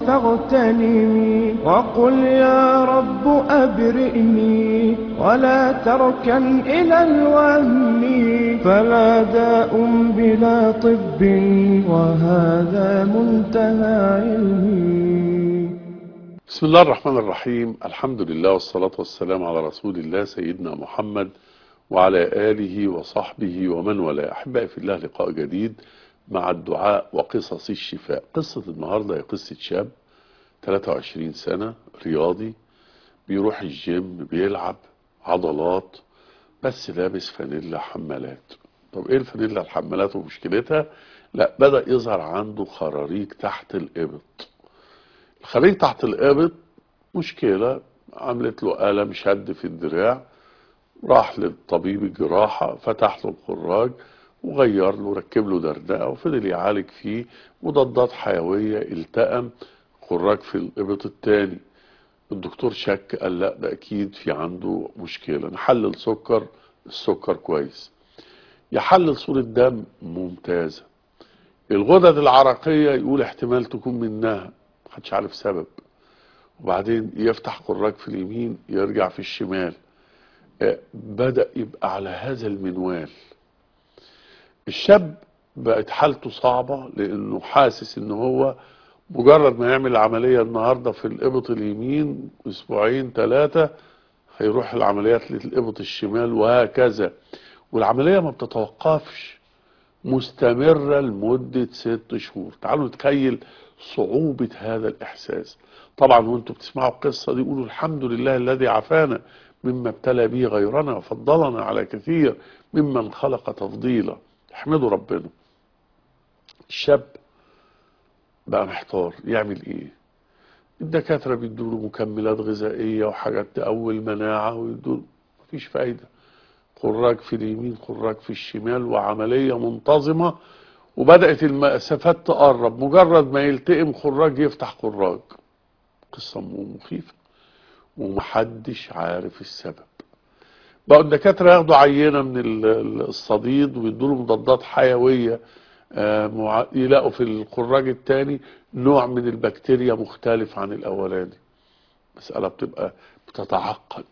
فاغتنمي وقل يا رب أبرئني ولا تركن إلى الوهم، فلا داء بلا طب وهذا منتهى علمي. بسم الله الرحمن الرحيم. الحمد لله والصلاة والسلام على رسول الله سيدنا محمد وعلى آله وصحبه ومن والاه. أحبائي في الله، لقاء جديد مع الدعاء وقصص الشفاء. قصة النهاردة هي قصة شاب 23 سنة، رياضي، بيروح الجيم، بيلعب عضلات، بس لابس فانيلا حمالات. طب ايه الفانيلا الحمالات ومشكلتها؟ لا، بدأ يظهر عنده خراريج تحت الإبط. الخريج تحت الإبط مشكلة، عملت له ألم شد في الدراع. راح للطبيب الجراحة، فتح له الخراج وغير له، ركب له دردقة وفضل يعالج فيه مضادات حيوية. التئم خراج في الإبط التاني. الدكتور شك، قال لا ده أكيد في عنده مشكلة. نحلل سكر، السكر كويس. يحلل صورة دم ممتازة. الغدد العرقية يقول احتمال تكون منها، محدش عارف سبب. وبعدين يفتح خراج في اليمين، يرجع في الشمال. بدأ يبقى على هذا المنوال. الشاب بقت حالته صعبة، لأنه حاسس إن هو مجرد ما يعمل العملية النهاردة في الإبط اليمين، أسبوعين 3 هيروح العمليات للإبط الشمال، وهكذا. والعملية ما بتتوقفش، مستمرة لمدة 6 شهور. تعالوا نتخيل صعوبة هذا الإحساس. طبعا وانتم بتسمعوا القصة دي قولوا الحمد لله الذي عافانا مما ابتلى به غيرنا وفضلنا على كثير ممن خلق تفضيلا. احمدوا ربنا. الشاب بقى محتار يعمل ايه. الدكاترة بيدوله مكملات غذائية وحاجات تقوي المناعة ويدوله، مفيش فايدة. خراج في اليمين، خراج في الشمال، وعملية منتظمة. وبدأت المسافات تقرب، مجرد ما يلتئم خراج يفتح خراج. قصة مخيفة ومحدش عارف السبب. بقوا الدكاترة ياخدوا عينة من الصديد ويدوله مضادات حيوية، يلاقوا في الخراج التاني نوع من البكتيريا مختلف عن الأولاني. مسألة بتبقى بتتعقد.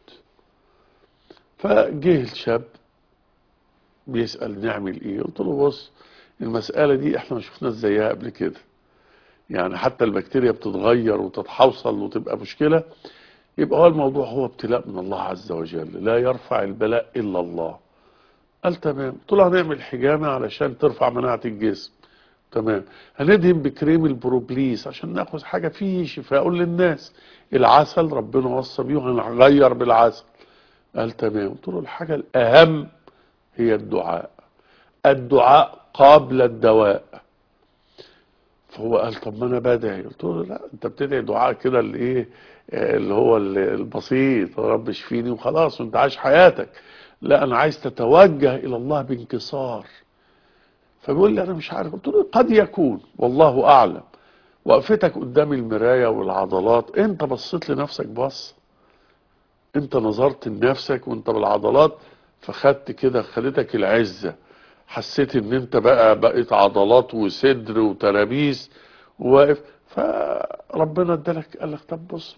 فجه الشاب بيسأل نعمل ايه. قلت له بص، المسألة دي احنا ما شفناش زيها قبل كده. يعني حتى البكتيريا بتتغير وتتحوصل وتبقى مشكلة. يبقى هو الموضوع هو ابتلاء من الله عز وجل، لا يرفع البلاء إلا الله. قال تمام. قلت له هنعمل حجامة علشان ترفع مناعة الجسم. تمام. هندهن بكريم البروبليس عشان ناخد حاجة فيه شفاء للناس. العسل ربنا وصى بيه وهنغير بالعسل. قال تمام. قلت له الحاجة الأهم هي الدعاء. الدعاء قبل الدواء. فهو قال طب ما انا بدعي. قلت له لا، انت بتدعي دعاء كده اللي ايه، اللي هو البسيط، رب اشفيني وخلاص وانت عايش حياتك. لا، انا عايز تتوجه الى الله بانكسار. فبيقول لي انا مش عارف. قلت له قد يكون والله اعلم. وقفتك قدام المرايه والعضلات، انت بصيت لنفسك بص، انت نظرت لنفسك وانت بالعضلات، فخدت كده، خدتك العزه، حسيت ان انت بقيت عضلات وصدر وترابيس وواقف. فربنا ادالك، قال لك طب بص،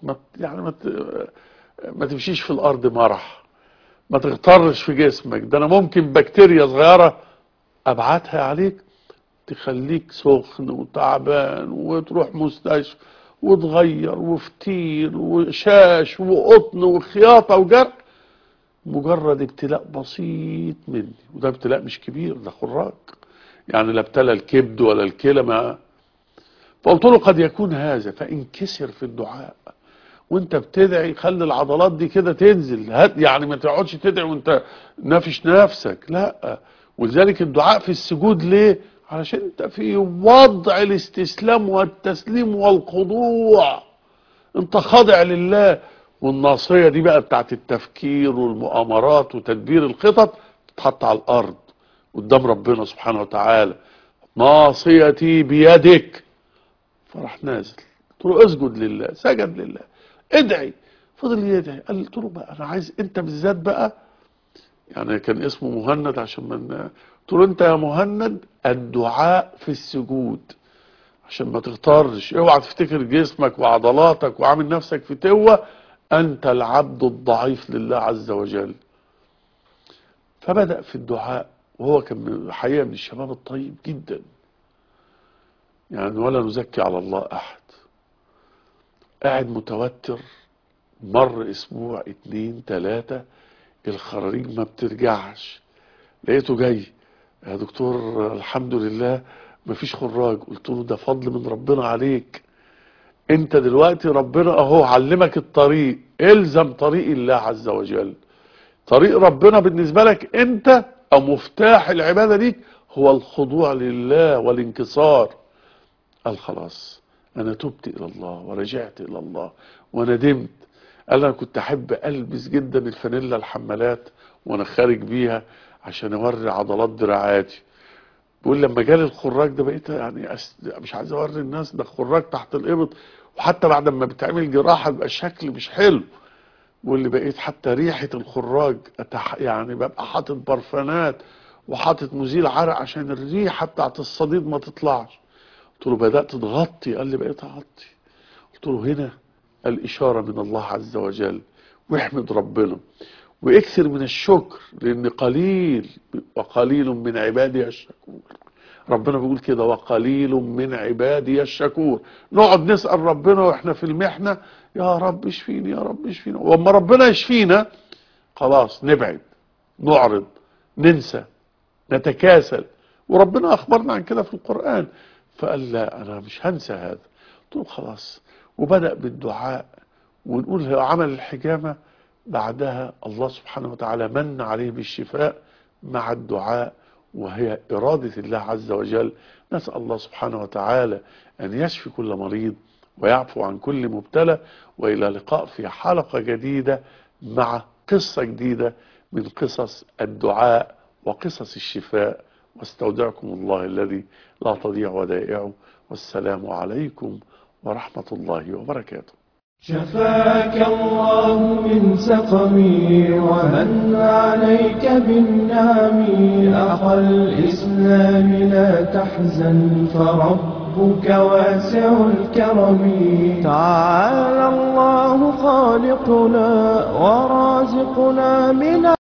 ما تمشيش في الارض مرح، ما تغترش في جسمك. ده انا ممكن بكتيريا صغيره ابعتها عليك تخليك سخن وتعبان وتروح مستشفى وتغير وفتيل وشاش وقطن وخياطه وجرح. مجرد ابتلاء بسيط مني، وده ابتلاء مش كبير، ده خراج يعني، لا ابتلى الكبد ولا الكلى. ما فقلت له قد يكون هذا، فانكسر في الدعاء وانت بتدعي. خلي العضلات دي كده تنزل، يعني ما تقعدش تدعي وانت نافش نفسك، لا. ولذلك الدعاء في السجود ليه؟ علشان انت في وضع الاستسلام والتسليم والخضوع، انت خاضع لله. والناصية دي بقى بتاعت التفكير والمؤامرات وتدبير الخطط تتحط على الارض قدام ربنا سبحانه وتعالى. ناصيتي بيدك. فراح نازل. قلت له اسجد لله. سجد لله. ادعي. فضل يدعي. قلت له بقى انا عايز انت بالذات بقى، يعني كان اسمه مهند عشان من. قلت له انت يا مهند الدعاء في السجود، عشان ما تغترش. اوعى تفتكر جسمك وعضلاتك وعامل نفسك فتوة، انت العبد الضعيف لله عز وجل. فبدأ في الدعاء، وهو كان الحقيقة من الشباب الطيب جدا، يعني ولا نزكي على الله احد. قاعد متوتر، مر اسبوع 2 3، الخراريج ما بترجعش. لقيته جاي: يا دكتور الحمد لله مفيش خراج. قلت له: ده فضل من ربنا عليك، انت دلوقتي ربنا اهو علمك الطريق، الزم طريق الله عز وجل. طريق ربنا بالنسبة لك انت، او مفتاح العبادة ليك، هو الخضوع لله والانكسار. قال: خلاص انا تبت الى الله ورجعت الى الله وندمت. قال: انا كنت احب البس جدا الفانيلا الحمالات وانا خارج بيها عشان اوري عضلات دراعاتي. بيقول لما جالي الخراج ده بقيت يعني مش عايز اوري الناس ده خراج تحت الابط، وحتى بعد ما بتعمل جراحه بيبقى الشكل مش حلو. بيقول لي بقيت حتى ريحه الخراج يعني ببقى حاطط برفانات وحاطط مزيل عرق عشان الريحه بتاعت الصديد ما تطلعش. قلت له: بدات تغطي؟ قال لي: بقيت اغطي. قلت له: هنا الاشاره من الله عز وجل، واحمد ربنا واكثر من الشكر، لان قليل وقليل من عبادي الشكور. ربنا بيقول كده: وقليل من عبادي الشكور. نقعد نسأل ربنا واحنا في المحنة: يا رب اشفيني يا رب اشفيني. واما ربنا يشفينا خلاص نبعد، نعرض، ننسى، نتكاسل. وربنا اخبرنا عن كده في القرآن. فقال: لا انا مش هنسى هذا. قلت له: خلاص. وبدأ بالدعاء، ونقول هو عمل الحجامة، بعدها الله سبحانه وتعالى من عليه بالشفاء مع الدعاء، وهي إرادة الله عز وجل. نسأل الله سبحانه وتعالى أن يشفي كل مريض ويعفو عن كل مبتلى. وإلى لقاء في حلقة جديدة مع قصة جديدة من قصص الدعاء وقصص الشفاء. واستودعكم الله الذي لا تضيع ودائعه، والسلام عليكم ورحمة الله وبركاته. شفاك الله من سقمي ومن عليك بالنعم. أخا الإسلام لا تحزن فربك واسع الكرم. تعالى الله خالقنا ورازقنا من